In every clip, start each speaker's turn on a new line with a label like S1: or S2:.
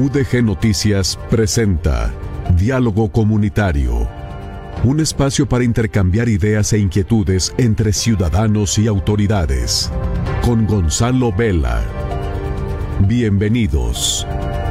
S1: UDG Noticias presenta Diálogo Comunitario, un espacio para intercambiar ideas e inquietudes entre ciudadanos y autoridades, con Gonzalo Vela. Bienvenidos.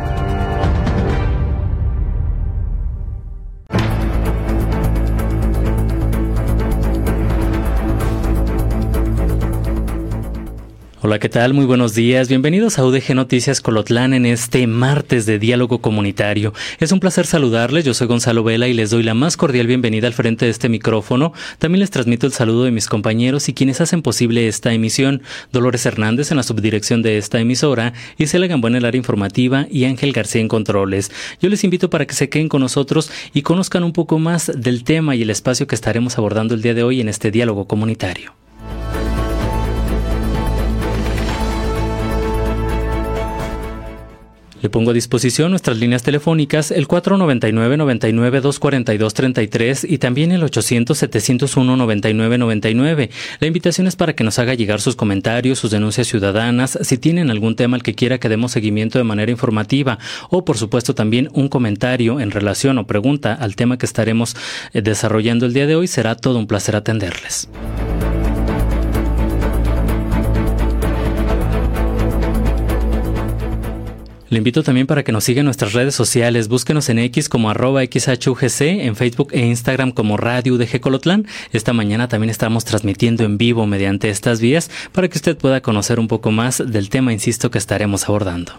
S2: Hola, ¿qué tal? Muy buenos días. Bienvenidos a UDG Noticias Colotlán en este martes de Diálogo Comunitario. Es un placer saludarles. Yo soy Gonzalo Vela y les doy la más cordial bienvenida al frente de este micrófono. También les transmito el saludo de mis compañeros y quienes hacen posible esta emisión. Dolores Hernández en la subdirección de esta emisora, Isela Gamboa en el área informativa y Ángel García en controles. Yo les invito para que se queden con nosotros y conozcan un poco más del tema y el espacio que estaremos abordando el día de hoy en este Diálogo Comunitario. Le pongo a disposición nuestras líneas telefónicas, el 499-99-242-33 y también el 800-701-9999. La invitación es para que nos haga llegar sus comentarios, sus denuncias ciudadanas, si tienen algún tema al que quiera que demos seguimiento de manera informativa o, por supuesto, también un comentario en relación o pregunta al tema que estaremos desarrollando el día de hoy. Será todo un placer atenderles. Le invito también para que nos siga en nuestras redes sociales. Búsquenos en X como @XHUGC, en Facebook e Instagram como Radio UDG Colotlán. Esta mañana también estamos transmitiendo en vivo mediante estas vías para que usted pueda conocer un poco más del tema, insisto, que estaremos abordando.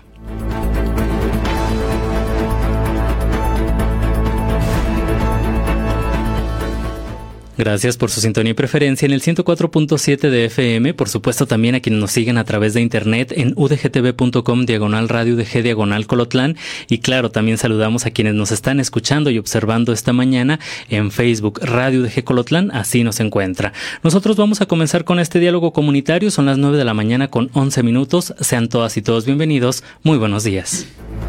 S2: Gracias por su sintonía y preferencia en el 104.7 de FM, por supuesto también a quienes nos siguen a través de internet en udgtv.com/radio UDG/Colotlán, y claro, también saludamos a quienes nos están escuchando y observando esta mañana en Facebook, Radio UDG Colotlán, así nos encuentra. Nosotros vamos a comenzar con este diálogo comunitario, son las 9 de la mañana con 11 minutos, sean todas y todos bienvenidos, muy buenos días.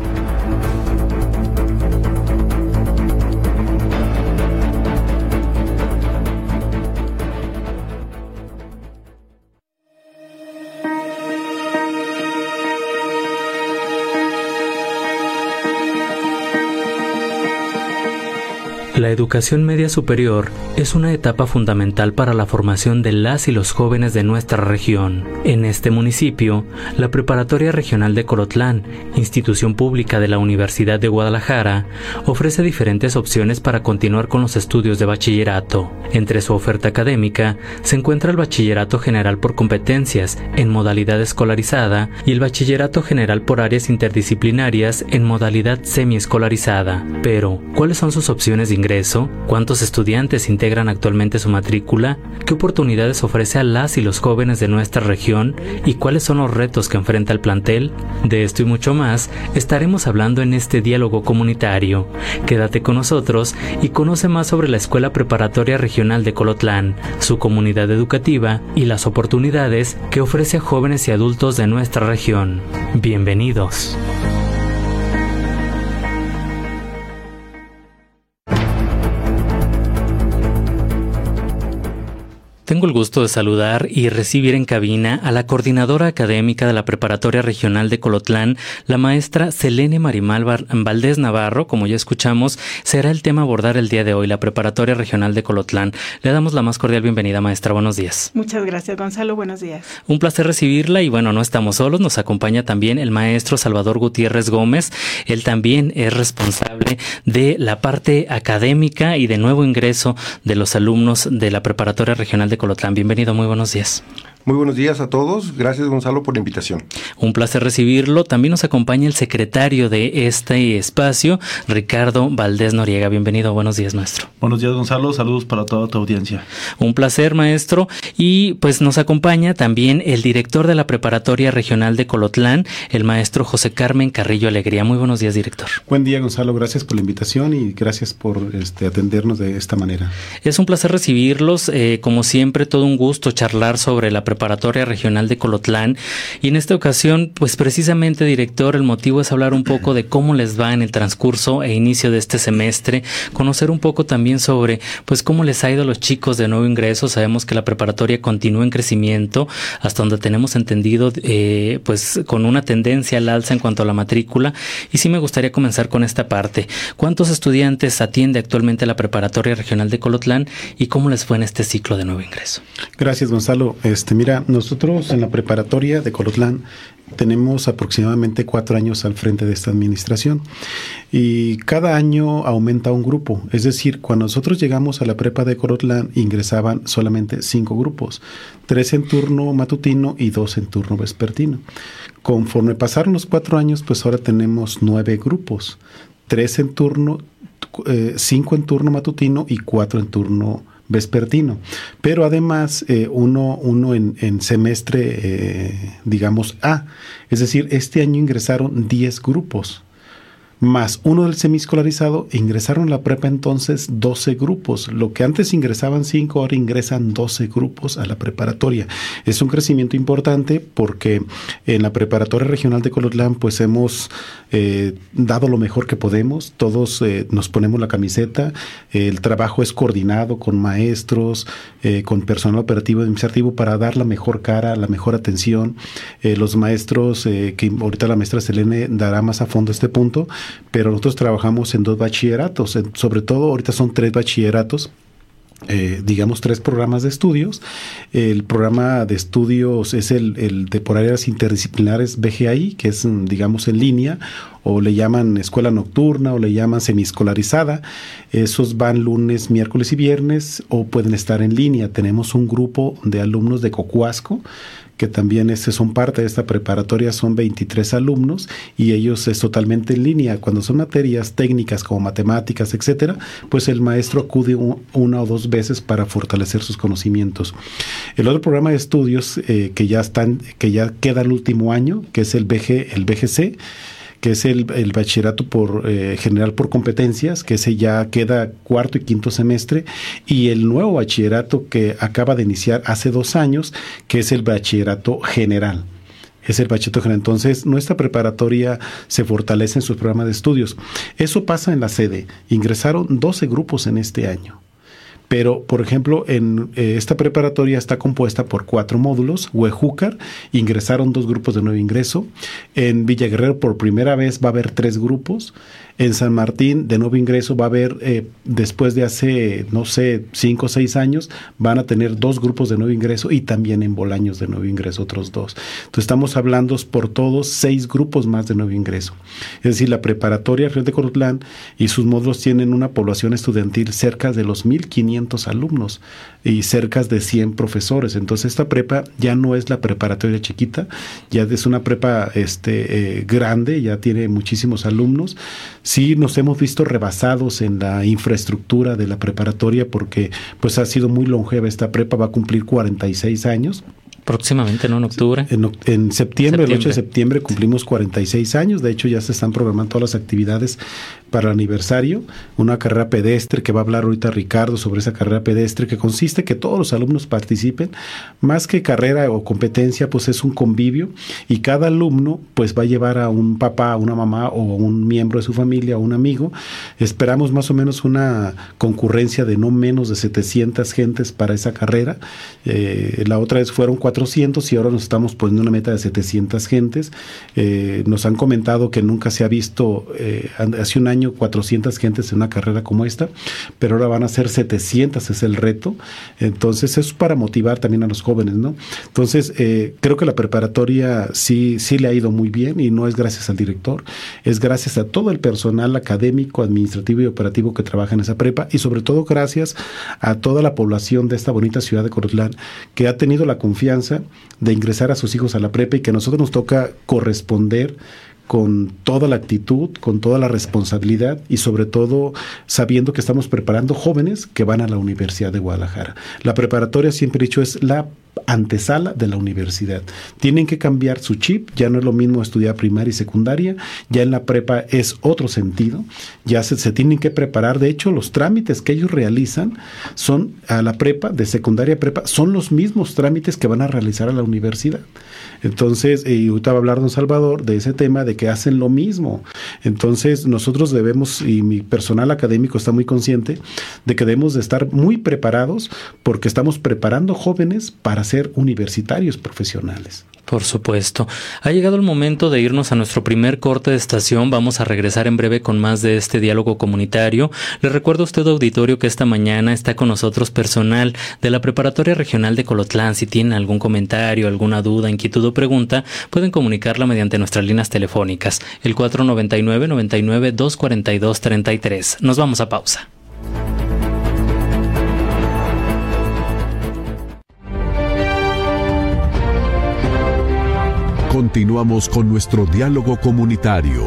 S2: La educación media superior es una etapa fundamental para la formación de las y los jóvenes de nuestra región. En este municipio, la Preparatoria Regional de Colotlán, institución pública de la Universidad de Guadalajara, ofrece diferentes opciones para continuar con los estudios de bachillerato. Entre su oferta académica se encuentra el Bachillerato General por Competencias en modalidad escolarizada y el Bachillerato General por Áreas Interdisciplinarias en modalidad semiescolarizada. Pero, ¿cuáles son sus opciones de ingreso? ¿Cuántos estudiantes integran actualmente su matrícula? ¿Qué oportunidades ofrece a las y los jóvenes de nuestra región? ¿Y cuáles son los retos que enfrenta el plantel? De esto y mucho más estaremos hablando en este diálogo comunitario. Quédate con nosotros y conoce más sobre la Escuela Preparatoria Regional de Colotlán, su comunidad educativa y las oportunidades que ofrece a jóvenes y adultos de nuestra región. Bienvenidos. Tengo el gusto de saludar y recibir en cabina a la coordinadora académica de la Preparatoria Regional de Colotlán, la maestra Selene Marimal Valdés Navarro. Como ya escuchamos, será el tema a abordar el día de hoy, la Preparatoria Regional de Colotlán. Le damos la más cordial bienvenida, maestra. Buenos días.
S3: Muchas gracias, Gonzalo. Buenos días.
S2: Un placer recibirla y bueno, no estamos solos. Nos acompaña también el maestro Salvador Gutiérrez Gómez. Él también es responsable de la parte académica y de nuevo ingreso de los alumnos de la Preparatoria Regional de Colotlán. Bienvenido, muy buenos días.
S4: Muy buenos días a todos. Gracias, Gonzalo, por la invitación.
S2: Un placer recibirlo. También nos acompaña el secretario de este espacio, Ricardo Valdés Noriega. Bienvenido. Buenos días, maestro.
S5: Buenos días, Gonzalo. Saludos para toda tu audiencia.
S2: Un placer, maestro. Y pues nos acompaña también el director de la Preparatoria Regional de Colotlán, el maestro José Carmen Carrillo Alegría. Muy buenos días, director.
S6: Buen día, Gonzalo. Gracias por la invitación y gracias por atendernos de esta manera.
S2: Es un placer recibirlos. Como siempre, todo un gusto charlar sobre la Preparatoria Regional de Colotlán. Y en esta ocasión, pues precisamente, director, el motivo es hablar un poco de cómo les va en el transcurso e inicio de este semestre, conocer un poco también sobre pues cómo les ha ido a los chicos de nuevo ingreso. Sabemos que la preparatoria continúa en crecimiento, hasta donde tenemos entendido, pues con una tendencia al alza en cuanto a la matrícula. Y sí me gustaría comenzar con esta parte. ¿Cuántos estudiantes atiende actualmente la Preparatoria Regional de Colotlán y cómo les fue en este ciclo de nuevo ingreso?
S6: Gracias, Gonzalo. Mira, nosotros en la Preparatoria de Colotlán tenemos aproximadamente 4 años al frente de esta administración y cada año aumenta un grupo. Es decir, cuando nosotros llegamos a la prepa de Colotlán ingresaban solamente 5 grupos, 3 en turno matutino y 2 en turno vespertino. Conforme pasaron los 4 años, pues ahora tenemos 9 grupos, 3 en turno, 5 en turno matutino y 4 en turno vespertino, pero además uno en semestre, digamos A, es decir, este año ingresaron 10 grupos, más uno del semiescolarizado, ingresaron a la prepa entonces 12 grupos. Lo que antes ingresaban 5, ahora ingresan 12 grupos a la preparatoria. Es un crecimiento importante porque en la Preparatoria Regional de Colotlán pues hemos dado lo mejor que podemos. Todos nos ponemos la camiseta. El trabajo es coordinado con maestros, con personal operativo y administrativo para dar la mejor cara, la mejor atención. Los maestros, que ahorita la maestra Selene dará más a fondo este punto, pero nosotros trabajamos en 2 bachilleratos, sobre todo ahorita son 3 bachilleratos, digamos 3 programas de estudios. El programa de estudios es el de por áreas interdisciplinares BGAI, que es digamos en línea, o le llaman escuela nocturna o le llaman semiescolarizada. Esos van lunes, miércoles y viernes o pueden estar en línea. Tenemos un grupo de alumnos de Cocuasco que también son parte de esta preparatoria, son 23 alumnos y ellos es totalmente en línea. Cuando son materias técnicas como matemáticas, etcétera, pues el maestro acude 1 o 2 veces para fortalecer sus conocimientos. El otro programa de estudios que ya queda el último año, que es el BGC, que es el bachillerato general por competencias, que ese ya queda 4º y 5º semestre, y el nuevo bachillerato que acaba de iniciar hace 2 años, que es el bachillerato general. Es el bachillerato general. Entonces, nuestra preparatoria se fortalece en sus programas de estudios. Eso pasa en la sede. Ingresaron 12 grupos en este año. Pero, por ejemplo, en esta preparatoria está compuesta por 4 módulos. Huejúcar ingresaron 2 grupos de nuevo ingreso. En Villaguerrero por primera vez va a haber 3 grupos. En San Martín de nuevo ingreso va a haber, después de hace, 5 o 6 años, van a tener 2 grupos de nuevo ingreso y también en Bolaños de nuevo ingreso otros 2. Entonces estamos hablando por todos 6 grupos más de nuevo ingreso. Es decir, la preparatoria Regional de Colotlán y sus módulos tienen una población estudiantil cerca de los 1,500 alumnos y cerca de 100 profesores. Entonces esta prepa ya no es la preparatoria chiquita, ya es una prepa grande, ya tiene muchísimos alumnos. Sí nos hemos visto rebasados en la infraestructura de la preparatoria porque pues ha sido muy longeva esta prepa, va a cumplir 46 años.
S2: Próximamente, ¿no? En octubre.
S6: En septiembre, el 8 de septiembre cumplimos 46 años. De hecho, ya se están programando todas las actividades para el aniversario. Una carrera pedestre que va a hablar ahorita Ricardo sobre esa carrera pedestre que consiste que todos los alumnos participen. Más que carrera o competencia, pues es un convivio y cada alumno pues va a llevar a un papá, a una mamá o un miembro de su familia o un amigo. Esperamos más o menos una concurrencia de no menos de 700 gentes para esa carrera. La otra vez fueron 400 y ahora nos estamos poniendo una meta de 700 gentes. Nos han comentado que nunca se ha visto hace un año 400 gentes en una carrera como esta, pero ahora van a ser 700, es el reto. Entonces eso es para motivar también a los jóvenes, ¿no? Entonces creo que la preparatoria sí le ha ido muy bien y no es gracias al director, es gracias a todo el personal académico, administrativo y operativo que trabaja en esa prepa y sobre todo gracias a toda la población de esta bonita ciudad de Colotlán que ha tenido la confianza de ingresar a sus hijos a la prepa y que a nosotros nos toca corresponder con toda la actitud, con toda la responsabilidad y sobre todo sabiendo que estamos preparando jóvenes que van a la Universidad de Guadalajara. La preparatoria, siempre he dicho, es la antesala de la universidad. Tienen que cambiar su chip, ya no es lo mismo estudiar primaria y secundaria, ya en la prepa es otro sentido, ya se tienen que preparar. De hecho, los trámites que ellos realizan son a la prepa, de secundaria a prepa, son los mismos trámites que van a realizar a la universidad. Entonces, y ahorita va a hablar don Salvador de ese tema de que hacen lo mismo. Entonces, nosotros debemos, y mi personal académico está muy consciente, de que debemos de estar muy preparados porque estamos preparando jóvenes para ser universitarios profesionales.
S2: Por supuesto. Ha llegado el momento de irnos a nuestro primer corte de estación. Vamos a regresar en breve con más de este diálogo comunitario. Le recuerdo a usted, auditorio, que esta mañana está con nosotros personal de la Preparatoria Regional de Colotlán. Si tienen algún comentario, alguna duda, inquietud o pregunta, pueden comunicarla mediante nuestras líneas telefónicas. El 499-99-242-33. Nos vamos a pausa.
S1: Continuamos con nuestro diálogo comunitario.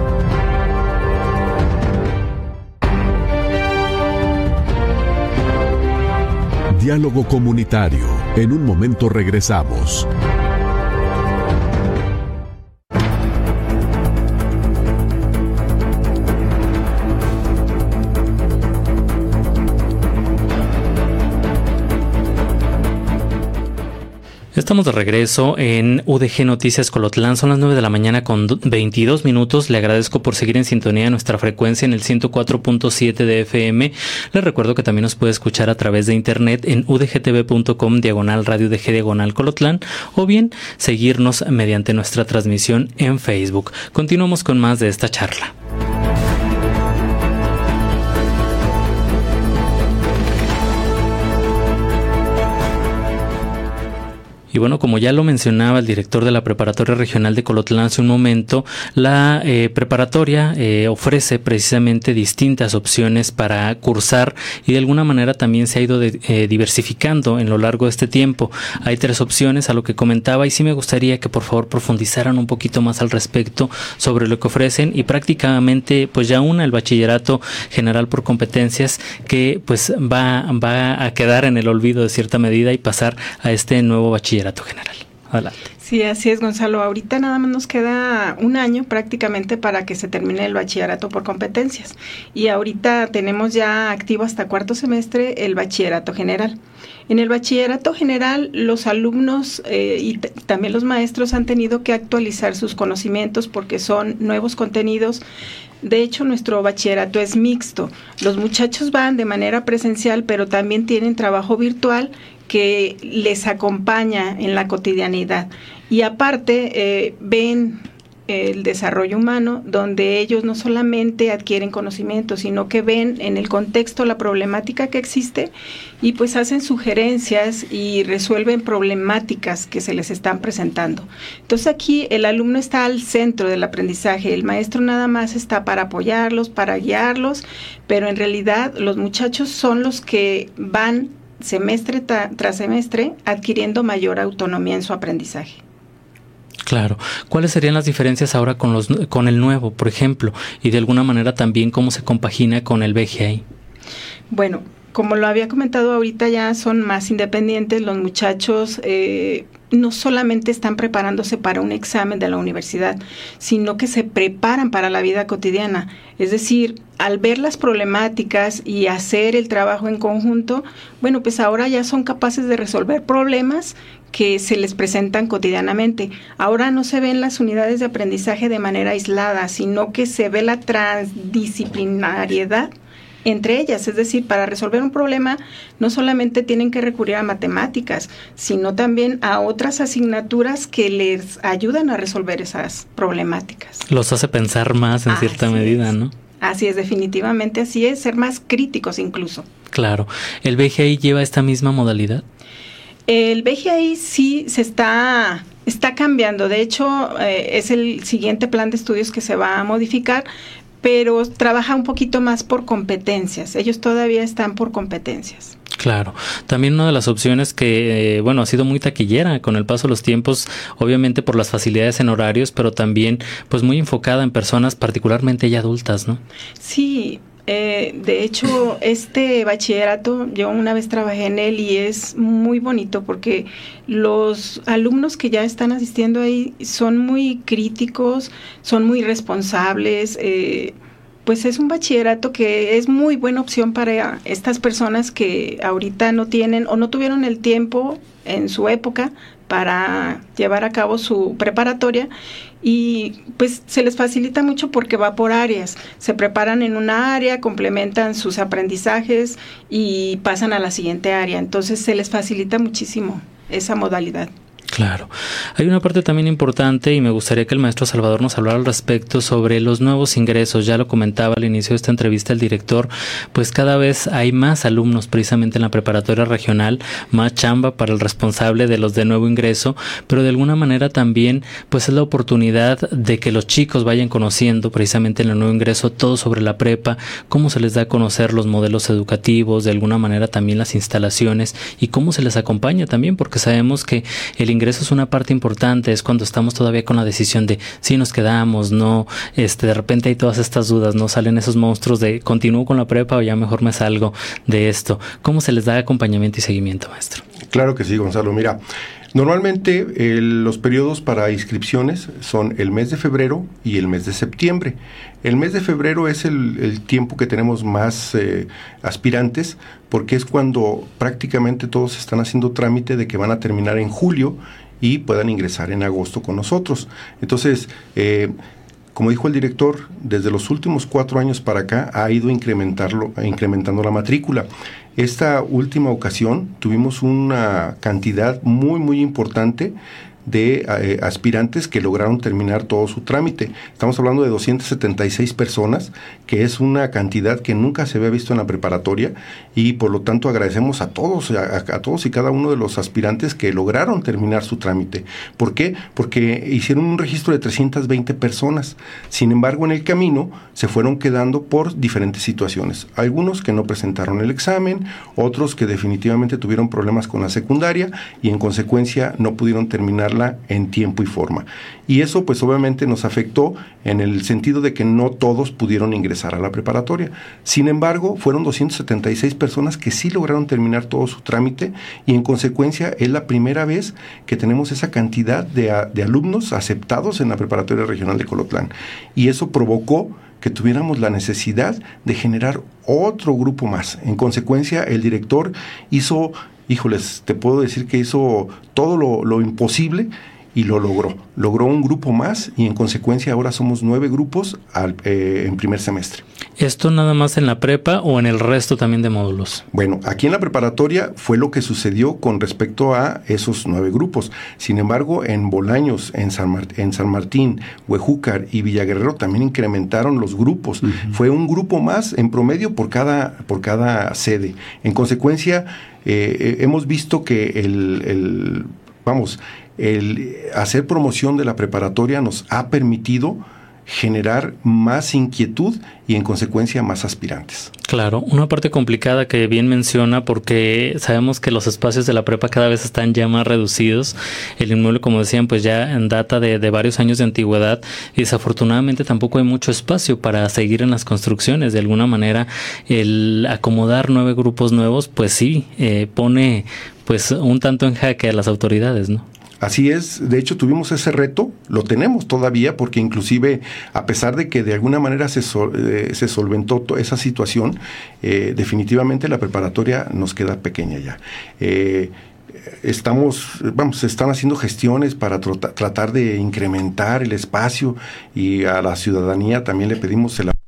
S1: Diálogo comunitario. En un momento regresamos.
S2: Estamos de regreso en UDG Noticias Colotlán. Son las 9 de la mañana con 22 minutos. Le agradezco por seguir en sintonía de nuestra frecuencia en el 104.7 de FM. Le recuerdo que también nos puede escuchar a través de internet en udgtv.com/radio UDG Colotlán, o bien seguirnos mediante nuestra transmisión en Facebook. Continuamos con más de esta charla. Y bueno, como ya lo mencionaba el director de la Preparatoria Regional de Colotlán hace un momento, la preparatoria ofrece precisamente distintas opciones para cursar y de alguna manera también se ha ido diversificando en lo largo de este tiempo. Hay 3 opciones a lo que comentaba y sí me gustaría que por favor profundizaran un poquito más al respecto sobre lo que ofrecen, y prácticamente pues ya el bachillerato general por competencias, que pues va a quedar en el olvido de cierta medida y pasar a este nuevo bachillerato general. Adelante.
S3: Sí, así es, Gonzalo. Ahorita nada más nos queda un año prácticamente para que se termine el bachillerato por competencias. Y ahorita tenemos ya activo hasta cuarto semestre el bachillerato general. En el bachillerato general, los alumnos y también los maestros han tenido que actualizar sus conocimientos porque son nuevos contenidos. De hecho, nuestro bachillerato es mixto. Los muchachos van de manera presencial, pero también tienen trabajo virtual que les acompaña en la cotidianidad. Y aparte, ven el desarrollo humano, donde ellos no solamente adquieren conocimientos, sino que ven en el contexto la problemática que existe y pues hacen sugerencias y resuelven problemáticas que se les están presentando. Entonces aquí el alumno está al centro del aprendizaje, el maestro nada más está para apoyarlos, para guiarlos, pero en realidad los muchachos son los que van semestre tras semestre adquiriendo mayor autonomía en su aprendizaje.
S2: Claro. ¿Cuáles serían las diferencias ahora con el nuevo, por ejemplo? Y de alguna manera también cómo se compagina con el BGI.
S3: Bueno, como lo había comentado ahorita, ya son más independientes. Los muchachos no solamente están preparándose para un examen de la universidad, sino que se preparan para la vida cotidiana. Es decir, al ver las problemáticas y hacer el trabajo en conjunto, bueno, pues ahora ya son capaces de resolver problemas que se les presentan cotidianamente. Ahora no se ven las unidades de aprendizaje de manera aislada, sino que se ve la transdisciplinariedad entre ellas. Es decir, para resolver un problema no solamente tienen que recurrir a matemáticas, sino también a otras asignaturas que les ayudan a resolver esas problemáticas.
S2: Los hace pensar más en cierta medida, ¿no?
S3: Así es, definitivamente así es, ser más críticos incluso.
S2: Claro. ¿El BGI lleva esta misma modalidad?
S3: El BGI sí se está cambiando. De hecho, es el siguiente plan de estudios que se va a modificar, pero trabaja un poquito más por competencias. Ellos todavía están por competencias.
S2: Claro. También una de las opciones que, ha sido muy taquillera con el paso de los tiempos, obviamente por las facilidades en horarios, pero también pues muy enfocada en personas particularmente ya adultas, ¿no?
S3: Sí. De hecho, este bachillerato, yo una vez trabajé en él y es muy bonito porque los alumnos que ya están asistiendo ahí son muy críticos, son muy responsables. Pues es un bachillerato que es muy buena opción para estas personas que ahorita no tienen o no tuvieron el tiempo en su época para llevar a cabo su preparatoria, y pues se les facilita mucho porque va por áreas, se preparan en una área, complementan sus aprendizajes y pasan a la siguiente área, entonces se les facilita muchísimo esa modalidad.
S2: Claro. Hay una parte también importante y me gustaría que el maestro Salvador nos hablara al respecto sobre los nuevos ingresos. Ya lo comentaba al inicio de esta entrevista el director, pues cada vez hay más alumnos precisamente en la preparatoria regional, más chamba para el responsable de los de nuevo ingreso, pero de alguna manera también pues es la oportunidad de que los chicos vayan conociendo precisamente en el nuevo ingreso todo sobre la prepa, cómo se les da a conocer los modelos educativos, de alguna manera también las instalaciones y cómo se les acompaña también, porque sabemos que el ingreso es una parte importante, es cuando estamos todavía con la decisión de si nos quedamos, no, de repente hay todas estas dudas, no salen esos monstruos de continúo con la prepa o ya mejor me salgo de esto. ¿Cómo se les da acompañamiento y seguimiento, maestro?
S4: Claro que sí, Gonzalo. Mira, normalmente los periodos para inscripciones son el mes de febrero y el mes de septiembre. El mes de febrero es el tiempo que tenemos más aspirantes, porque es cuando prácticamente todos están haciendo trámite de que van a terminar en julio y puedan ingresar en agosto con nosotros. Entonces, como dijo el director, desde los últimos 4 años para acá ha ido incrementando la matrícula. Esta última ocasión tuvimos una cantidad muy, muy importante de aspirantes que lograron terminar todo su trámite. Estamos hablando de 276 personas, que es una cantidad que nunca se había visto en la preparatoria, y por lo tanto agradecemos a todos y cada uno de los aspirantes que lograron terminar su trámite. ¿Por qué? Porque hicieron un registro de 320 personas. Sin embargo, en el camino se fueron quedando por diferentes situaciones. Algunos que no presentaron el examen, otros que definitivamente tuvieron problemas con la secundaria y en consecuencia no pudieron terminarla en tiempo y forma. Y eso pues obviamente nos afectó en el sentido de que no todos pudieron ingresar a la preparatoria. Sin embargo, fueron 276 personas que sí lograron terminar todo su trámite, y en consecuencia es la primera vez que tenemos esa cantidad de alumnos aceptados en la preparatoria regional de Colotlán. Y eso provocó que tuviéramos la necesidad de generar otro grupo más. En consecuencia, el director hizo, te puedo decir que hizo todo lo imposible y lo logró. Logró un grupo más y en consecuencia ahora somos 9 grupos en primer semestre.
S2: ¿Esto nada más en la prepa o en el resto también de módulos?
S4: Bueno, aquí en la preparatoria fue lo que sucedió con respecto a esos 9 grupos. Sin embargo, en Bolaños, en San Martín, Huejúcar y Villaguerrero también incrementaron los grupos. Uh-huh. Fue un grupo más en promedio por cada sede. En consecuencia, hemos visto que el hacer promoción de la preparatoria nos ha permitido generar más inquietud y en consecuencia más aspirantes.
S2: Claro, una parte complicada que bien menciona, porque sabemos que los espacios de la prepa cada vez están ya más reducidos. El inmueble, como decían, pues ya en data de varios años de antigüedad, y desafortunadamente tampoco hay mucho espacio para seguir en las construcciones. De alguna manera, el acomodar 9 grupos nuevos, pues sí, pone pues un tanto en jaque a las autoridades, ¿no?
S4: Así es, de hecho tuvimos ese reto, lo tenemos todavía, porque inclusive a pesar de que de alguna manera se solventó esa situación, definitivamente la preparatoria nos queda pequeña ya. Se están haciendo gestiones para tratar de incrementar el espacio, y a la ciudadanía también le pedimos el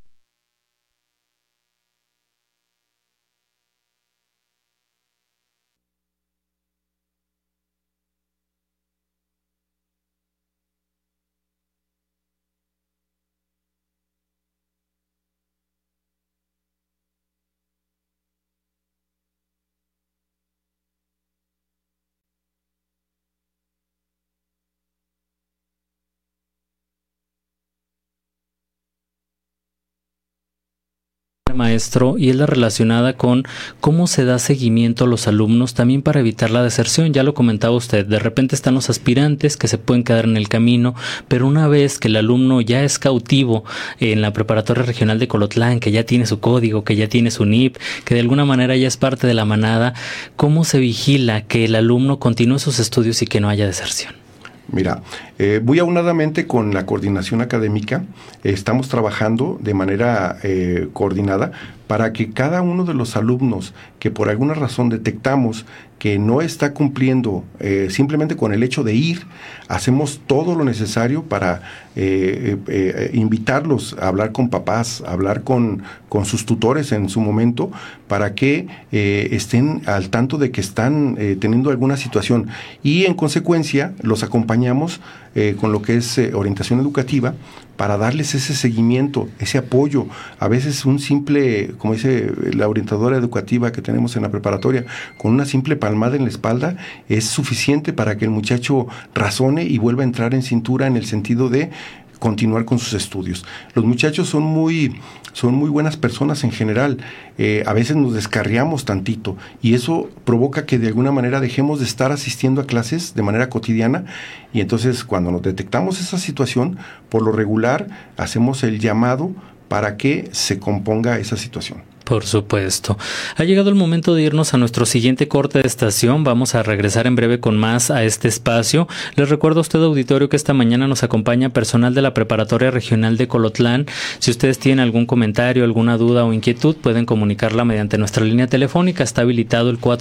S2: maestro, y es la relacionada con cómo se da seguimiento a los alumnos también para evitar la deserción. Ya lo comentaba usted, de repente están los aspirantes que se pueden quedar en el camino, pero una vez que el alumno ya es cautivo en la Preparatoria Regional de Colotlán, que ya tiene su código, que ya tiene su NIP, que de alguna manera ya es parte de la manada, ¿cómo se vigila que el alumno continúe sus estudios y que no haya deserción?
S4: Mira, muy aunadamente con la coordinación académica, estamos trabajando de manera coordinada para que cada uno de los alumnos que por alguna razón detectamos que no está cumpliendo simplemente con el hecho de ir, hacemos todo lo necesario para invitarlos a hablar con papás, a hablar con sus tutores en su momento, para que estén al tanto de que están teniendo alguna situación, y en consecuencia los acompañamos con lo que es orientación educativa, para darles ese seguimiento, ese apoyo. A veces un simple, como dice la orientadora educativa que tenemos en la preparatoria, con una simple palmada en la espalda es suficiente para que el muchacho razone y vuelva a entrar en cintura, en el sentido de continuar con sus estudios. Los muchachos son muy buenas personas en general. A veces nos descarriamos tantito y eso provoca que de alguna manera dejemos de estar asistiendo a clases de manera cotidiana, y entonces cuando nos detectamos esa situación, por lo regular hacemos el llamado para que se componga esa situación.
S2: Por supuesto. Ha llegado el momento de irnos a nuestro siguiente corte de estación. Vamos a regresar en breve con más a este espacio. Les recuerdo a usted, auditorio, que esta mañana nos acompaña personal de la Preparatoria Regional de Colotlán. Si ustedes tienen algún comentario, alguna duda o inquietud, pueden comunicarla mediante nuestra línea telefónica. Está habilitado el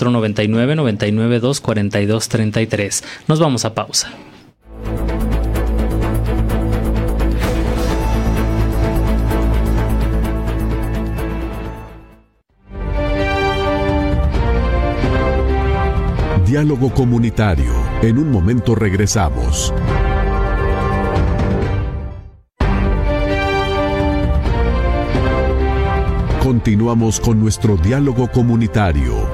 S2: 499-992-4233. Nos vamos a pausa.
S1: Diálogo comunitario. En un momento regresamos. Continuamos con nuestro diálogo comunitario.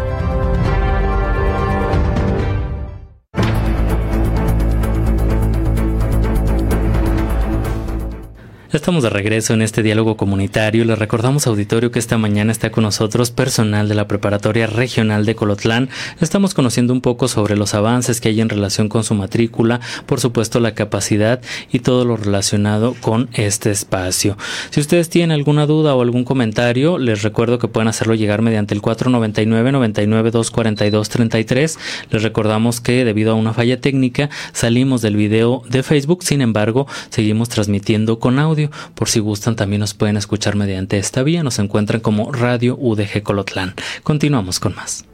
S2: Estamos de regreso en este diálogo comunitario. Les recordamos, auditorio, que esta mañana está con nosotros personal de la Preparatoria Regional de Colotlán. Estamos conociendo un poco sobre los avances que hay en relación con su matrícula, por supuesto la capacidad y todo lo relacionado con este espacio. Si ustedes tienen alguna duda o algún comentario, les recuerdo que pueden hacerlo llegar mediante el 499-992-4233. Les recordamos que debido a una falla técnica salimos del video de Facebook, sin embargo seguimos transmitiendo con audio. Por si gustan, también nos pueden escuchar mediante esta vía. Nos encuentran como Radio UDG Colotlán. Continuamos con más.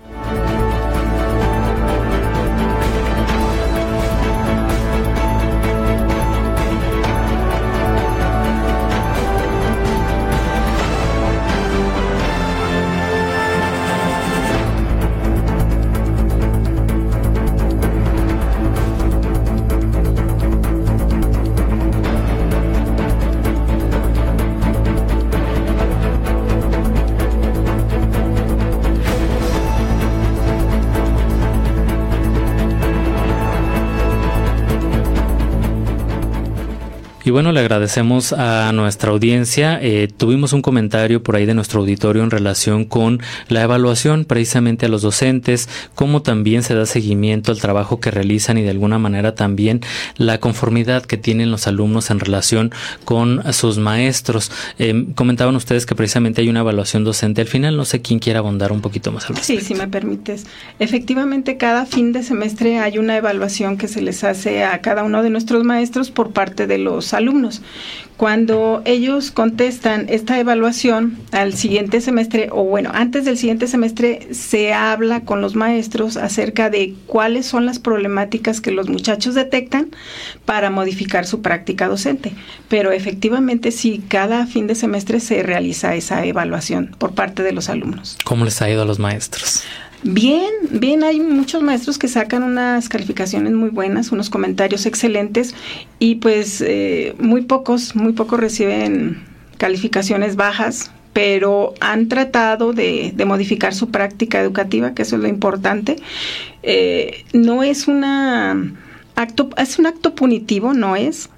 S2: Y bueno, le agradecemos a nuestra audiencia. Tuvimos un comentario por ahí de nuestro auditorio en relación con la evaluación precisamente a los docentes, cómo también se da seguimiento al trabajo que realizan y de alguna manera también la conformidad que tienen los alumnos en relación con sus maestros. Comentaban ustedes que precisamente hay una evaluación docente al final. No sé quién quiera abundar un poquito más al respecto.
S3: Sí, si me permites. Efectivamente, cada fin de semestre hay una evaluación que se les hace a cada uno de nuestros maestros por parte de los alumnos. Cuando ellos contestan esta evaluación al siguiente semestre, o bueno, antes del siguiente semestre, se habla con los maestros acerca de cuáles son las problemáticas que los muchachos detectan para modificar su práctica docente. Pero efectivamente sí, cada fin de semestre se realiza esa evaluación por parte de los alumnos.
S2: ¿Cómo les ha ido a los maestros?
S3: Bien, hay muchos maestros que sacan unas calificaciones muy buenas, unos comentarios excelentes, y pues muy pocos reciben calificaciones bajas, pero han tratado de modificar su práctica educativa, que eso es lo importante. No es es un acto punitivo, no es.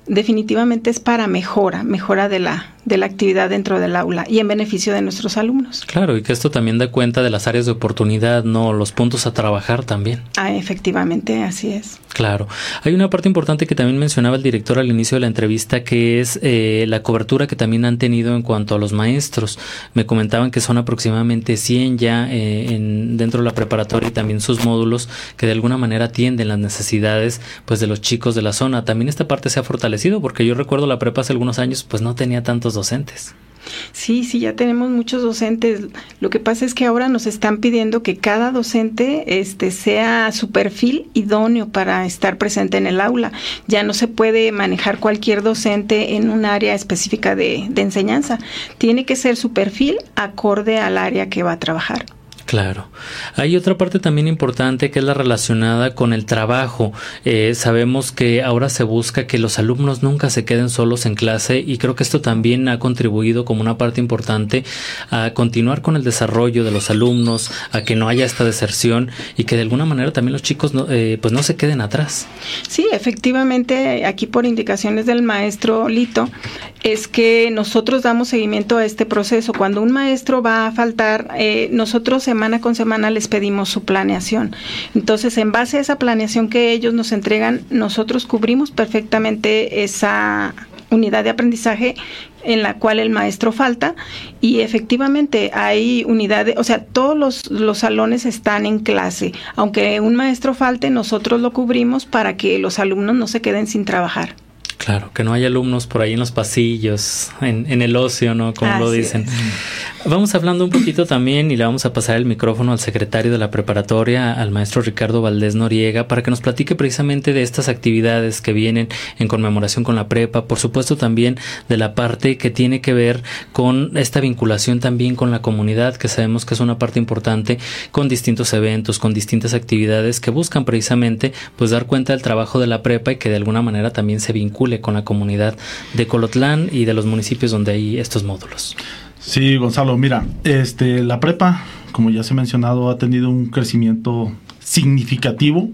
S3: definitivamente es para mejora de la actividad dentro del aula y en beneficio de nuestros alumnos.
S2: Claro, y que esto también da cuenta de las áreas de oportunidad, ¿no? Los puntos a trabajar también.
S3: Efectivamente, así es.
S2: Claro. Hay una parte importante que también mencionaba el director al inicio de la entrevista, que es la cobertura que también han tenido en cuanto a los maestros. Me comentaban que son aproximadamente 100 ya dentro de la preparatoria y también sus módulos que de alguna manera atienden las necesidades pues de los chicos de la zona. También esta parte se ha fortalecido, porque yo recuerdo la prepa hace algunos años pues no tenía tantos docentes.
S3: Sí, ya tenemos muchos docentes. Lo que pasa es que ahora nos están pidiendo que cada docente sea su perfil idóneo para estar presente en el aula. Ya no se puede manejar cualquier docente en un área específica de enseñanza. Tiene que ser su perfil acorde al área que va a trabajar.
S2: Claro. Hay otra parte también importante que es la relacionada con el trabajo. Sabemos que ahora se busca que los alumnos nunca se queden solos en clase y creo que esto también ha contribuido como una parte importante a continuar con el desarrollo de los alumnos, a que no haya esta deserción y que de alguna manera también los chicos no se queden atrás.
S3: Sí, efectivamente, aquí por indicaciones del maestro Lito, es que nosotros damos seguimiento a este proceso. Cuando un maestro va a faltar, nosotros semana con semana les pedimos su planeación. Entonces, en base a esa planeación que ellos nos entregan, nosotros cubrimos perfectamente esa unidad de aprendizaje en la cual el maestro falta, y efectivamente hay unidades, o sea, todos los salones están en clase. Aunque un maestro falte, nosotros lo cubrimos para que los alumnos no se queden sin trabajar.
S2: Claro, que no haya alumnos por ahí en los pasillos, en el ocio, ¿no? Como lo dicen. Vamos hablando un poquito también y le vamos a pasar el micrófono al secretario de la preparatoria, al maestro Ricardo Valdés Noriega, para que nos platique precisamente de estas actividades que vienen en conmemoración con la prepa, por supuesto también de la parte que tiene que ver con esta vinculación también con la comunidad, que sabemos que es una parte importante, con distintos eventos, con distintas actividades que buscan precisamente pues dar cuenta del trabajo de la prepa y que de alguna manera también se vincule con la comunidad de Colotlán y de los municipios donde hay estos módulos.
S5: Sí, Gonzalo, mira, la prepa, como ya se ha mencionado, ha tenido un crecimiento significativo.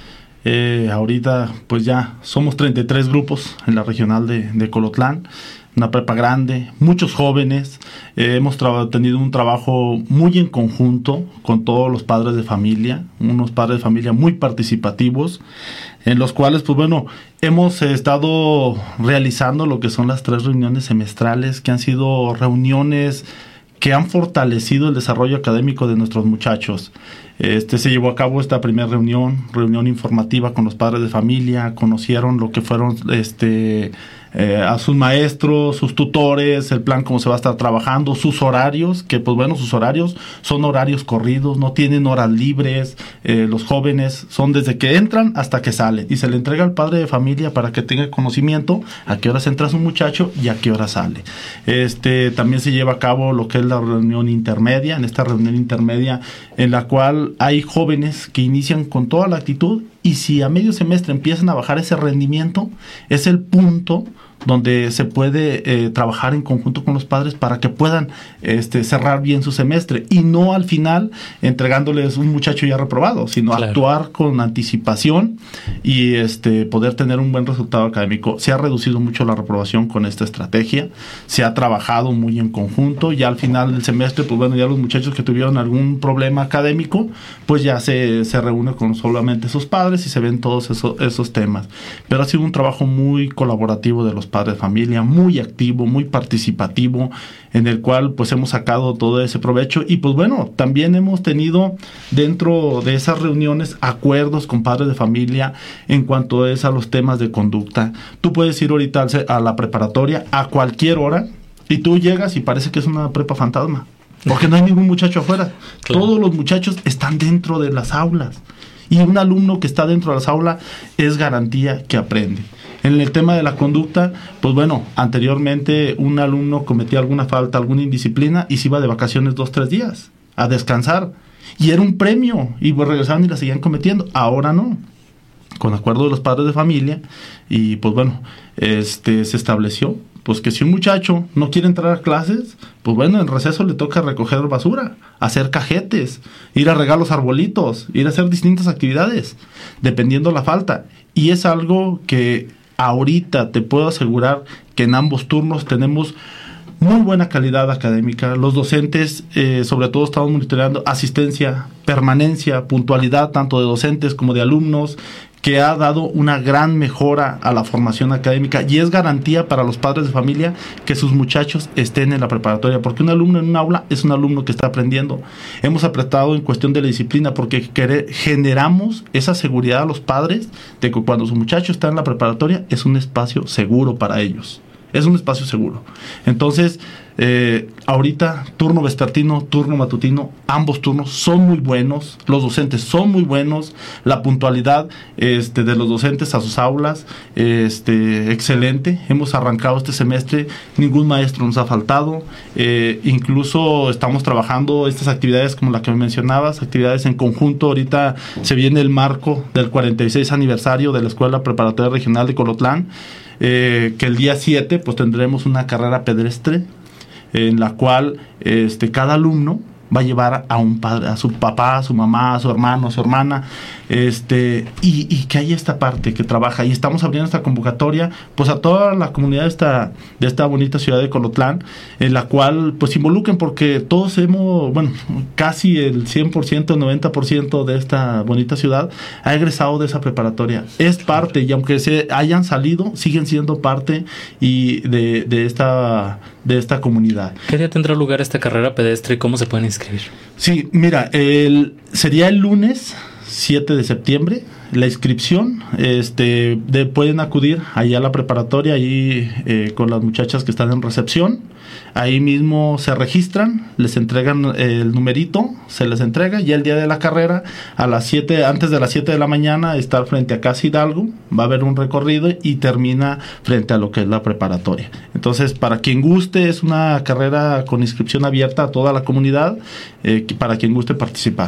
S5: Ahorita pues ya somos 33 grupos en la regional de Colotlán, una prepa grande, muchos jóvenes. Hemos tenido un trabajo muy en conjunto con todos los padres de familia, unos padres de familia muy participativos, en los cuales pues bueno, hemos estado realizando lo que son las 3 reuniones semestrales, que han sido reuniones que han fortalecido el desarrollo académico de nuestros muchachos. Se llevó a cabo esta primera reunión informativa con los padres de familia, conocieron lo que fueron a sus maestros, sus tutores, el plan cómo se va a estar trabajando, sus horarios, que pues bueno, sus horarios son horarios corridos, no tienen horas libres, los jóvenes son desde que entran hasta que salen, y se le entrega al padre de familia para que tenga conocimiento a qué horas entra su muchacho y a qué hora sale. También se lleva a cabo lo que es la reunión intermedia, en esta reunión intermedia en la cual hay jóvenes que inician con toda la actitud, y si a medio semestre empiezan a bajar ese rendimiento, es el punto donde se puede trabajar en conjunto con los padres para que puedan cerrar bien su semestre, y no al final entregándoles un muchacho ya reprobado, sino claro, actuar con anticipación y poder tener un buen resultado académico. Se ha reducido mucho la reprobación con esta estrategia, se ha trabajado muy en conjunto, ya al final del semestre, pues bueno, ya los muchachos que tuvieron algún problema académico, pues ya se reúne con solamente esos padres y se ven todos esos temas. Pero ha sido un trabajo muy colaborativo de los padres de familia, muy activo, muy participativo, en el cual pues hemos sacado todo ese provecho. Y pues bueno, también hemos tenido dentro de esas reuniones acuerdos con padres de familia en cuanto a los temas de conducta. Tú puedes ir ahorita a la preparatoria a cualquier hora y tú llegas y parece que es una prepa fantasma, porque no hay ningún muchacho afuera. Claro. Todos los muchachos están dentro de las aulas, y un alumno que está dentro de las aulas es garantía que aprende. En el tema de la conducta, pues bueno, anteriormente un alumno cometía alguna falta, alguna indisciplina y se iba de vacaciones 2-3 días a descansar, y era un premio, y pues regresaban y la seguían cometiendo. Ahora no, con acuerdo de los padres de familia, y pues bueno, se estableció pues que si un muchacho no quiere entrar a clases, pues bueno, en receso le toca recoger basura, hacer cajetes, ir a regar los arbolitos, ir a hacer distintas actividades, dependiendo la falta. Y es algo que ahorita te puedo asegurar que en ambos turnos tenemos muy buena calidad académica. Los docentes, sobre todo, estamos monitoreando asistencia, permanencia, puntualidad, tanto de docentes como de alumnos, que ha dado una gran mejora a la formación académica y es garantía para los padres de familia que sus muchachos estén en la preparatoria, porque un alumno en un aula es un alumno que está aprendiendo. Hemos apretado en cuestión de la disciplina porque generamos esa seguridad a los padres de que cuando su muchacho está en la preparatoria es un espacio seguro para ellos. Es un espacio seguro. Entonces, ahorita, turno vespertino, turno matutino, ambos turnos son muy buenos, los docentes son muy buenos, la puntualidad de los docentes a sus aulas, excelente. Hemos arrancado este semestre, ningún maestro nos ha faltado, incluso estamos trabajando estas actividades como la que me mencionabas, actividades en conjunto. Ahorita se viene el marco del 46 aniversario de la Escuela Preparatoria Regional de Colotlán, que el día 7 pues tendremos una carrera pedestre en la cual cada alumno va a llevar a un padre, a su papá, a su mamá, a su hermano, a su hermana, y que hay esta parte que trabaja, y estamos abriendo esta convocatoria pues a toda la comunidad de esta bonita ciudad de Colotlán, en la cual pues involucren, porque todos casi el 100%, 90% de esta bonita ciudad ha egresado de esa preparatoria, es parte, y aunque se hayan salido, siguen siendo parte y de esta comunidad.
S2: ¿Qué día tendrá lugar esta carrera pedestre y cómo se pueden inscribir?
S5: Sí, mira, sería el lunes 7 de septiembre. La inscripción, pueden acudir allá a la preparatoria, ahí con las muchachas que están en recepción. Ahí mismo se registran, les entregan el numerito, se les entrega, y el día de la carrera, antes de las 7 de la mañana, estar frente a Casa Hidalgo, va a haber un recorrido y termina frente a lo que es la preparatoria. Entonces, para quien guste, es una carrera con inscripción abierta a toda la comunidad, para quien guste participar.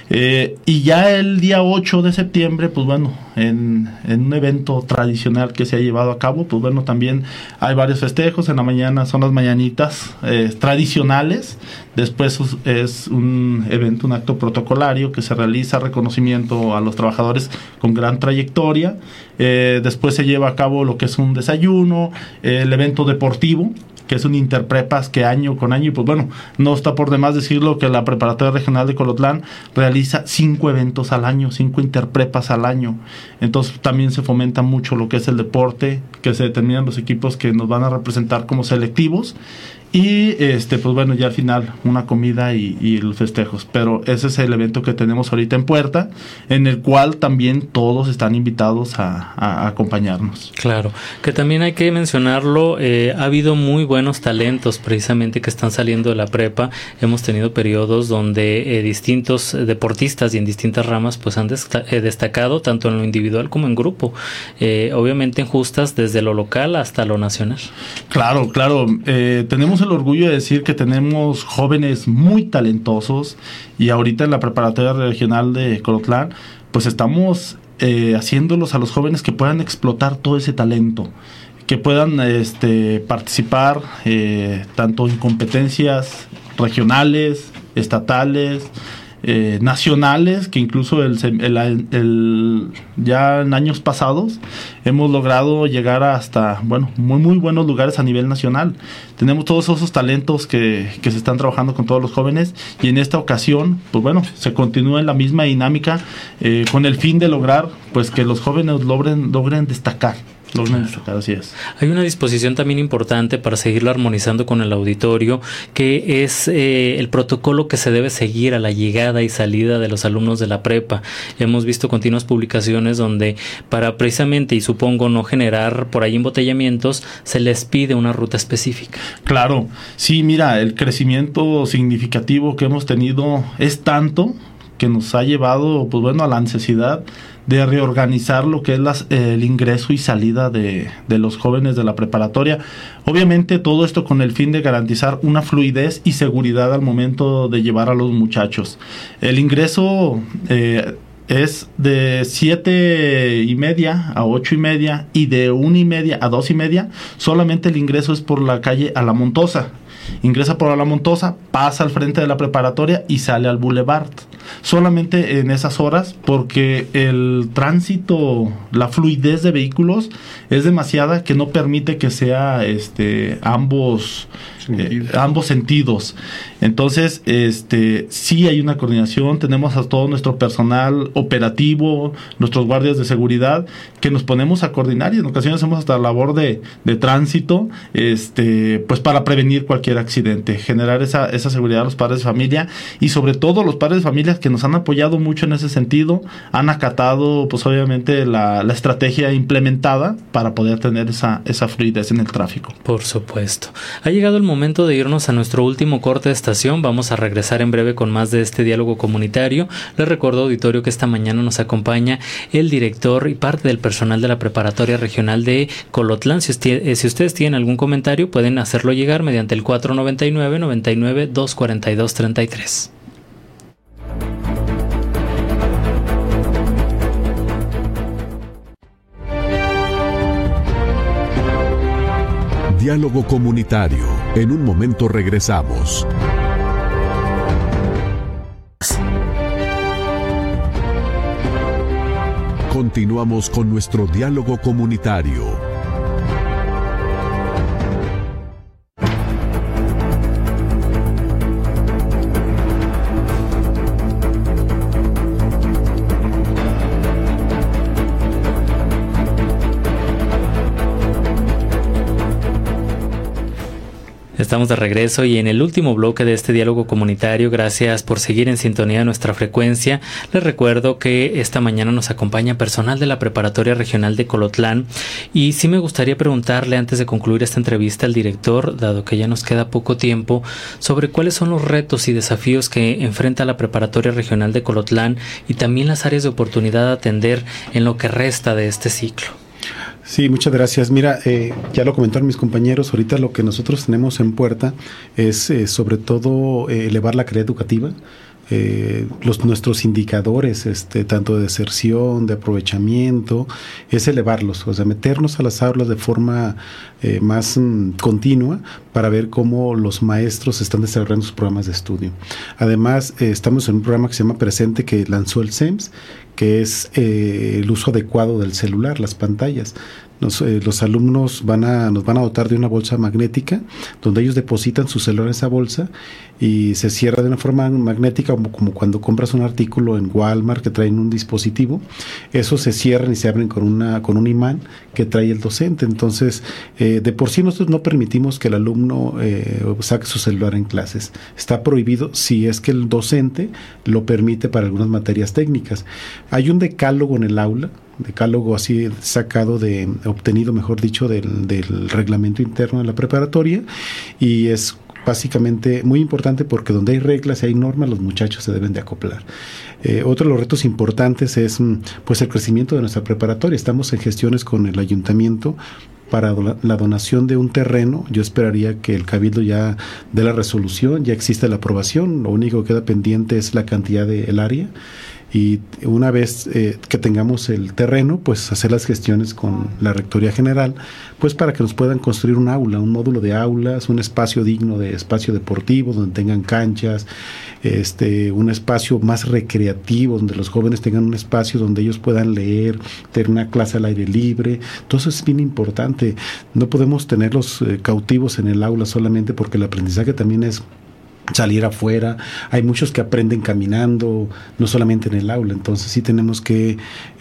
S5: Y ya el día 8 de septiembre, pues bueno, en un evento tradicional que se ha llevado a cabo, pues bueno, también hay varios festejos. En la mañana son las mañanitas tradicionales, después es un evento, un acto protocolario que se realiza, reconocimiento a los trabajadores con gran trayectoria, después se lleva a cabo lo que es un desayuno, el evento deportivo, que es un interprepas que año con año, y pues bueno, no está por demás decirlo que la Preparatoria Regional de Colotlán realiza 5 eventos al año, 5 interprepas al año. Entonces también se fomenta mucho lo que es el deporte, que se determinan los equipos que nos van a representar como selectivos, y pues bueno, ya al final una comida y los festejos. Pero ese es el evento que tenemos ahorita en puerta, en el cual también todos están invitados a acompañarnos.
S2: Claro, que también hay que mencionarlo, ha habido muy buenos talentos precisamente que están saliendo de la prepa. Hemos tenido periodos donde distintos deportistas y en distintas ramas pues han destacado tanto en lo individual como en grupo, obviamente en justas desde lo local hasta lo nacional. Claro,
S5: tenemos el orgullo de decir que tenemos jóvenes muy talentosos, y ahorita en la Preparatoria Regional de Colotlán pues estamos haciéndolos a los jóvenes que puedan explotar todo ese talento, que puedan participar tanto en competencias regionales, estatales, nacionales, que incluso ya en años pasados hemos logrado llegar hasta muy buenos lugares a nivel nacional. Tenemos todos esos talentos que se están trabajando con todos los jóvenes, y en esta ocasión pues bueno, se continúa en la misma dinámica, con el fin de lograr pues que los jóvenes logren destacar. Así es.
S2: Hay una disposición también importante para seguirlo armonizando con el auditorio, que es el protocolo que se debe seguir a la llegada y salida de los alumnos de la prepa. Hemos visto continuas publicaciones donde, para precisamente, y supongo no generar por ahí embotellamientos, se les pide una ruta específica.
S5: Claro, sí, mira, el crecimiento significativo que hemos tenido es tanto que nos ha llevado pues bueno, a la necesidad de reorganizar lo que es el ingreso y salida de los jóvenes de la preparatoria. Obviamente todo esto con el fin de garantizar una fluidez y seguridad al momento de llevar a los muchachos. El ingreso es de 7:30 a 8:30 y de 1:30 a 2:30. Solamente el ingreso es por la calle a la Montosa. ingresa por La Montosa, pasa al frente de la preparatoria y sale al Boulevard. Solamente en esas horas, porque el tránsito, la fluidez de vehículos es demasiada, que no permite que sea ambos sentidos. Entonces, sí hay una coordinación. Tenemos a todo nuestro personal operativo, nuestros guardias de seguridad, que nos ponemos a coordinar, y en ocasiones hacemos hasta labor de tránsito, pues para prevenir cualquier accidente, generar esa seguridad a los padres de familia, y sobre todo los padres de familia que nos han apoyado mucho en ese sentido, han acatado pues obviamente la estrategia implementada para poder tener esa fluidez en el tráfico.
S2: Por supuesto. Ha llegado el momento de irnos a nuestro último corte de estación. Vamos a regresar en breve con más de este diálogo comunitario. Les recuerdo, auditorio, que esta mañana nos acompaña el director y parte del personal de la Preparatoria Regional de Colotlán. Si ustedes tienen algún comentario, pueden hacerlo llegar mediante el 499-242-33.
S1: Diálogo comunitario. En un momento regresamos. Continuamos con nuestro diálogo comunitario.
S2: Estamos de regreso y en el último bloque de este diálogo comunitario. Gracias por seguir en sintonía de nuestra frecuencia. Les recuerdo que esta mañana nos acompaña personal de la Preparatoria Regional de Colotlán, y sí me gustaría preguntarle, antes de concluir esta entrevista, al director, dado que ya nos queda poco tiempo, sobre cuáles son los retos y desafíos que enfrenta la Preparatoria Regional de Colotlán y también las áreas de oportunidad a atender en lo que resta de este ciclo.
S6: Sí, muchas gracias. Mira, ya lo comentaron mis compañeros, ahorita lo que nosotros tenemos en puerta es sobre todo elevar la calidad educativa. Nuestros indicadores, tanto de deserción, de aprovechamiento, es elevarlos, o sea, meternos a las aulas de forma más continua para ver cómo los maestros están desarrollando sus programas de estudio. Además, estamos en un programa que se llama Presente, que lanzó el CEMS, que es el uso adecuado del celular, las pantallas. Los alumnos nos van a dotar de una bolsa magnética donde ellos depositan su celular en esa bolsa y se cierra de una forma magnética, como cuando compras un artículo en Walmart que traen un dispositivo. Esos se cierran y se abren con un imán que trae el docente. Entonces, de por sí nosotros no permitimos que el alumno saque su celular en clases. Está prohibido si es que el docente lo permite para algunas materias técnicas. Hay un decálogo en el aula, decálogo así obtenido, mejor dicho, del reglamento interno de la preparatoria, y es básicamente muy importante porque donde hay reglas y hay normas, los muchachos se deben de acoplar. Otro de los retos importantes es pues el crecimiento de nuestra preparatoria. Estamos en gestiones con el ayuntamiento para la donación de un terreno. Yo esperaría que el Cabildo ya dé la resolución, ya existe la aprobación, lo único que queda pendiente es la cantidad del área. Y una vez que tengamos el terreno, pues hacer las gestiones con la Rectoría General, pues para que nos puedan construir un aula, un módulo de aulas, un espacio digno de espacio deportivo, donde tengan canchas, un espacio más recreativo, donde los jóvenes tengan un espacio donde ellos puedan leer, tener una clase al aire libre. Todo eso es bien importante. No podemos tenerlos cautivos en el aula solamente, porque el aprendizaje también es salir afuera. Hay muchos que aprenden caminando, no solamente en el aula. Entonces sí tenemos que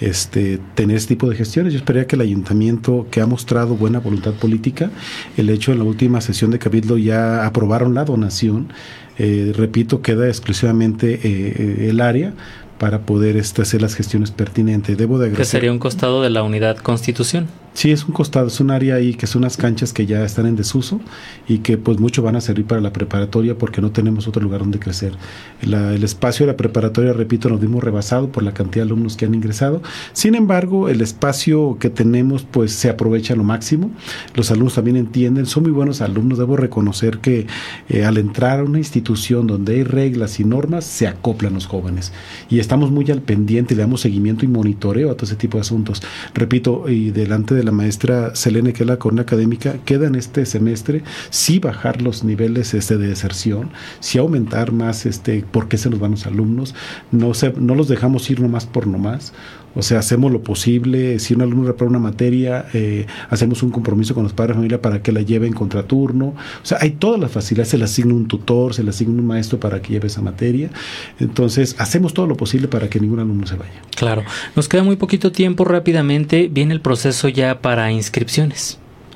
S6: tener este tipo de gestiones. Yo esperaría que el ayuntamiento, que ha mostrado buena voluntad política, el hecho en la última sesión de Cabildo ya aprobaron la donación. Repito, queda exclusivamente el área para poder hacer las gestiones pertinentes. Debo de agradecer.
S2: ¿Que sería un costado de la Unidad Constitución?
S6: Sí, es un costado, es un área ahí que son unas canchas que ya están en desuso y que pues mucho van a servir para la preparatoria porque no tenemos otro lugar donde crecer. El espacio de la preparatoria, repito, nos vimos rebasado por la cantidad de alumnos que han ingresado. Sin embargo, el espacio que tenemos pues se aprovecha a lo máximo. Los alumnos también entienden, son muy buenos alumnos. Debo reconocer que al entrar a una institución donde hay reglas y normas, se acoplan los jóvenes. Y estamos muy al pendiente, le damos seguimiento y monitoreo a todo ese tipo de asuntos. Repito, y delante de de la maestra Selene, que es la coordinadora académica, queda en este semestre sí bajar los niveles de deserción, sí aumentar más por qué se nos van los alumnos, no los dejamos ir nomás por nomás. O sea, hacemos lo posible. Si un alumno reprueba una materia, hacemos un compromiso con los padres de familia para que la lleve en contraturno. O sea, hay todas las facilidades. Se le asigna un tutor, se le asigna un maestro para que lleve esa materia. Entonces, hacemos todo lo posible para que ningún alumno se vaya.
S2: Claro. Nos queda muy poquito tiempo. Rápidamente viene el proceso ya para inscripciones.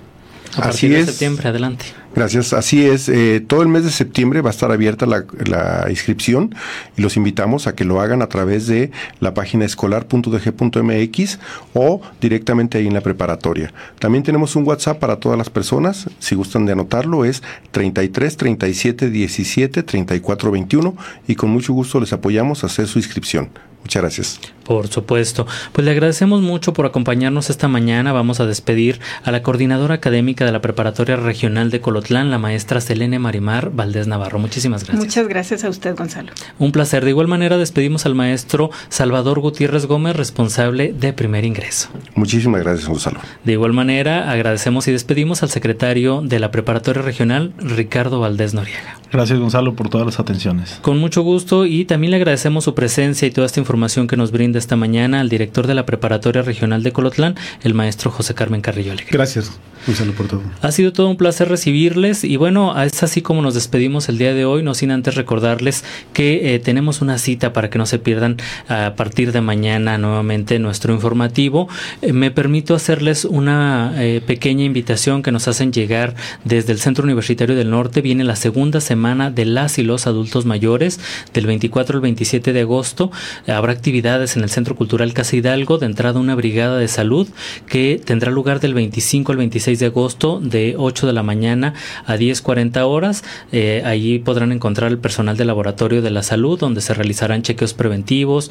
S2: A partir de septiembre, adelante.
S4: Gracias, así es. Todo el mes de septiembre va a estar abierta la inscripción y los invitamos a que lo hagan a través de la página escolar.udg.mx o directamente ahí en la preparatoria. También tenemos un WhatsApp para todas las personas, si gustan de anotarlo, es 33 37 17 34 21 y con mucho gusto les apoyamos a hacer su inscripción. Muchas gracias.
S2: Por supuesto. Pues le agradecemos mucho por acompañarnos esta mañana. Vamos a despedir a la coordinadora académica de la Preparatoria Regional de Colotlán, la maestra Selene Marimar Valdés Navarro. Muchísimas gracias.
S3: Muchas gracias a usted, Gonzalo.
S2: Un placer. De igual manera, despedimos al maestro Salvador Gutiérrez Gómez, responsable de primer ingreso.
S4: Muchísimas gracias, Gonzalo.
S2: De igual manera, agradecemos y despedimos al secretario de la Preparatoria Regional, Ricardo Valdés Noriega.
S5: Gracias, Gonzalo, por todas las atenciones.
S2: Con mucho gusto, y también le agradecemos su presencia y toda esta información que nos brinda esta mañana al director de la Preparatoria Regional de Colotlán, el maestro José Carmen Carrillo Alegre.
S6: Gracias, Gonzalo, por todo.
S2: Ha sido todo un placer recibirles y bueno, es así como nos despedimos el día de hoy, no sin antes recordarles que tenemos una cita para que no se pierdan a partir de mañana nuevamente nuestro informativo. Me permito hacerles una pequeña invitación que nos hacen llegar desde el Centro Universitario del Norte. Viene la segunda semana de las y los adultos mayores, del 24 al 27 de agosto. Habrá actividades en el Centro Cultural Casa Hidalgo, de entrada una brigada de salud que tendrá lugar del 25 al 26 de agosto de 8 de la mañana a 10:40 horas. Allí podrán encontrar el personal del Laboratorio de la Salud, donde se realizarán chequeos preventivos.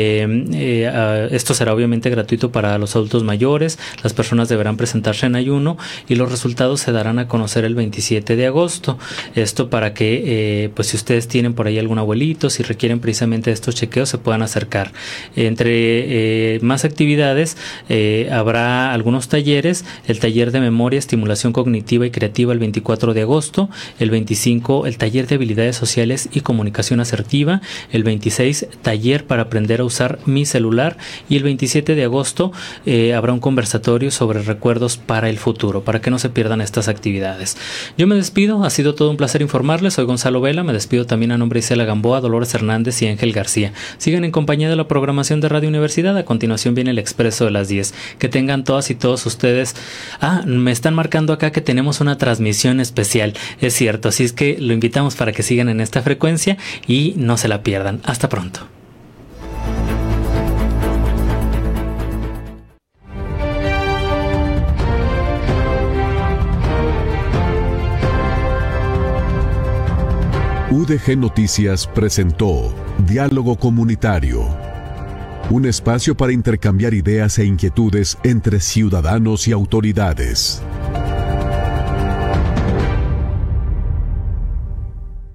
S2: Esto será obviamente gratuito para los adultos mayores. Las personas deberán presentarse en ayuno y los resultados se darán a conocer el 27 de agosto. Esto para que, pues si ustedes tienen por ahí algún abuelito, si requieren precisamente estos chequeos, se puedan acercar. Entre más actividades, habrá algunos talleres: el taller de memoria, estimulación cognitiva y creativa el 24 de agosto, el 25 el taller de habilidades sociales y comunicación asertiva, el 26 taller para aprender a usar mi celular y el 27 de agosto habrá un conversatorio sobre recuerdos para el futuro, para que no se pierdan estas actividades. Yo me despido, ha sido todo un placer informarles, soy Gonzalo Vela, me despido también a nombre de Isela Gamboa, Dolores Hernández y Ángel García. Sigan en compañía de la programación de Radio Universidad. A continuación viene el Expreso de las 10. Que tengan todas y todos ustedes. Me están marcando acá que tenemos una transmisión especial. Es cierto, así es que lo invitamos para que sigan en esta frecuencia y no se la pierdan. Hasta pronto.
S1: UDG Noticias presentó Diálogo Comunitario, un espacio para intercambiar ideas e inquietudes entre ciudadanos y autoridades.